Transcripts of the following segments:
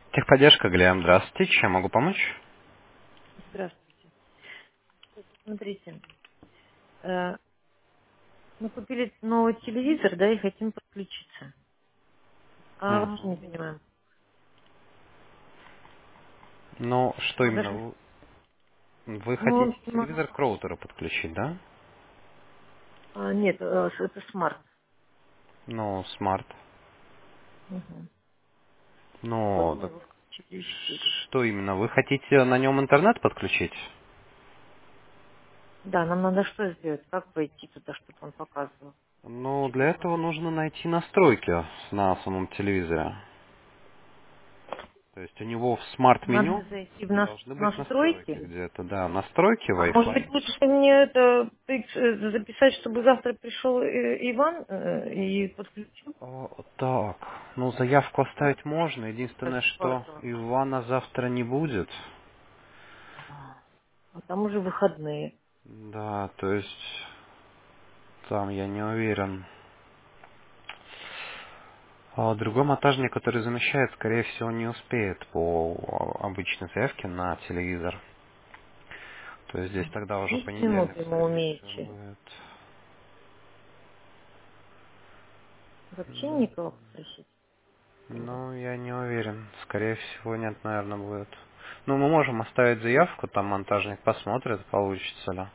Техподдержка, Глеб, здравствуйте. Чем могу помочь? Здравствуйте. Смотрите, э, мы купили новый телевизор, да, и хотим подключиться. А вообще не Мгм. понимаем. Ну, что Надо именно? же, Вы ну, хотите телевизор к роутеру подключить, да? нет, это смарт. Ну, смарт. Мгм. Вот Ну, мы так его включили в сеть. что именно? Вы хотите на нем интернет подключить? Да, нам надо что сделать? Как пойти туда, чтобы он показывал? Ну, Через для этого смарт. нужно найти настройки на самом телевизоре. То есть у него в смарт-меню Надо зайти в должны быть настройки настройки. где-то, да. Настройки А может Wi-Fi. быть лучше мне это записать, чтобы завтра пришел Иван и подключил? Так, ну заявку Может, оставить можно. так Единственное, что пару. Ивана завтра не будет. А там уже выходные. Да, то есть там я не уверен. А другой монтажник, который замещает, скорее всего, не успеет по обычной заявке на телевизор. То есть здесь тогда уже 10 минут понедельник, ему скорее всего, умеете. будет. Вообще Ну, никого попросить. ну, я не уверен. Скорее всего, нет, наверное, будет. Ну, мы можем оставить заявку, там монтажник посмотрит, получится ли.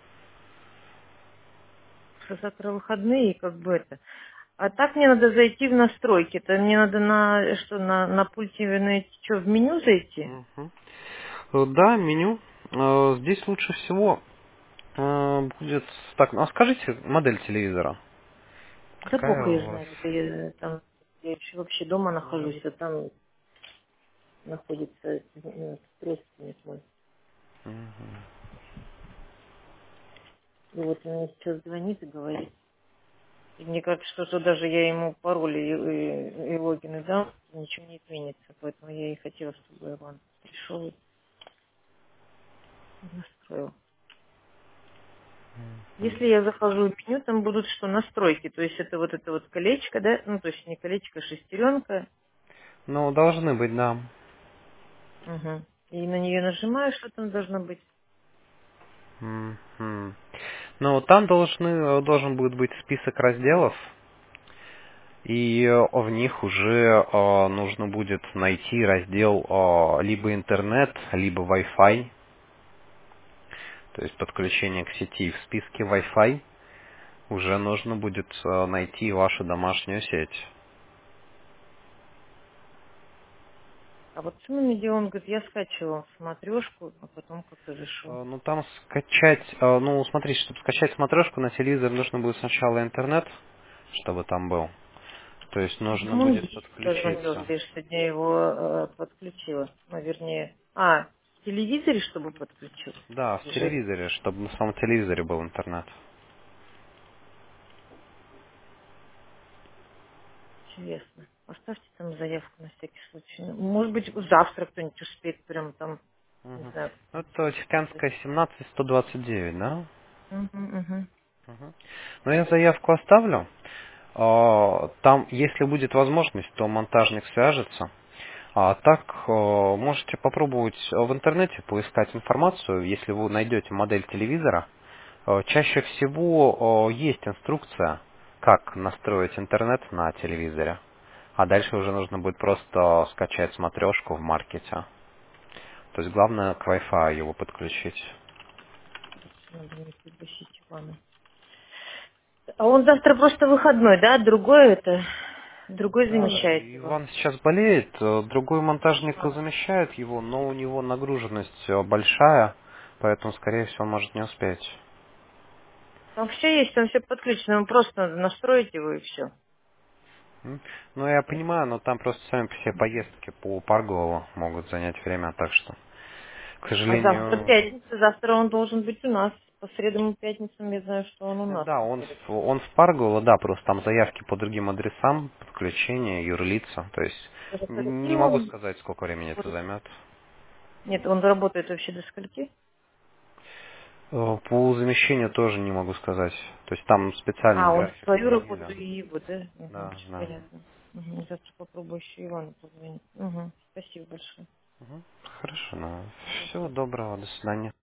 Что завтра выходные, и как бы это. А так мне надо зайти в настройки. Это мне надо на пульте найти, что, в меню зайти? Мгм. Да, меню. Здесь лучше всего будет... Так, ну, а скажите модель телевизора. Да Какая бог у ее вас? знает. Это я еще вообще дома нахожусь, а там находится родственник мой. Мгм. И вот он мне сейчас звонит и говорит. И мне кажется, что даже я ему пароль и логин дам, ничего не изменится. Поэтому я и хотела, чтобы Иван пришел и настроил. Если я захожу в меню, там будут что, настройки. То есть это вот колечко, да? Ну, то есть не колечко, а шестеренка. Ну, должны быть, да. Угу. И на нее нажимаю, что там должно быть. Мгм. Ну, там должен будет быть список разделов, и в них уже нужно будет найти раздел либо интернет, либо Wi-Fi, то есть подключение к сети. В списке Wi-Fi уже нужно будет найти вашу домашнюю сеть. А вот с видео он говорит, я скачивал смотрешку, а потом как-то решил. Ну, там скачать, ну, смотрите, чтобы скачать смотрешку на телевизор, нужно будет сначала интернет, чтобы там был. То есть нужно Ну, он будет есть, позвонил, подключиться. говорит, что я его подключила. Ну, вернее, в телевизоре, чтобы подключил. Да, в Или же телевизоре, чтобы на самом телевизоре был интернет. интересно. Оставьте там заявку на всякий случай. Ну, может быть, завтра кто-нибудь успеет прям там, не Мгм. знаю. Ну, это Тихоокеанская 17-129, да? Угу, угу. Мгм. Ну, я заявку оставлю. Там, если будет возможность, то монтажник свяжется. А так, можете попробовать в интернете поискать информацию, если вы найдете модель телевизора. Чаще всего есть инструкция, как настроить интернет на телевизоре. А дальше уже нужно будет просто скачать смотрешку в маркете. То есть главное к Wi-Fi его подключить. Надо мне пригласить Ивана. А он завтра просто выходной, да? Другой Да, замещает его. Иван сейчас болеет, другой монтажник А. замещает его, но у него нагруженность большая, поэтому, скорее всего, он может не успеть. Там все есть, там все подключено. Ему просто надо настроить его и все. М? Ну, я понимаю, но там просто сами все поездки по Паргову могут занять время, так что, к А завтра сожалению, пятница, завтра он должен быть у нас. По средам и пятницам я знаю, что он у нас да, он, приходит. он в Паргово, да, просто там заявки по другим адресам, подключение, юрлица, то есть До скольки не могу он сказать, сколько времени это будет? займет. Нет, он работает вообще до скольки? По замещению тоже не могу сказать. То есть там специальный Он график свою изменили. работу и его, да? Угу, Да, все да. понятно. Угу. Завтра попробую еще Ивану позвонить. Угу. Спасибо большое. Хорошо. До Всего доброго. До свидания.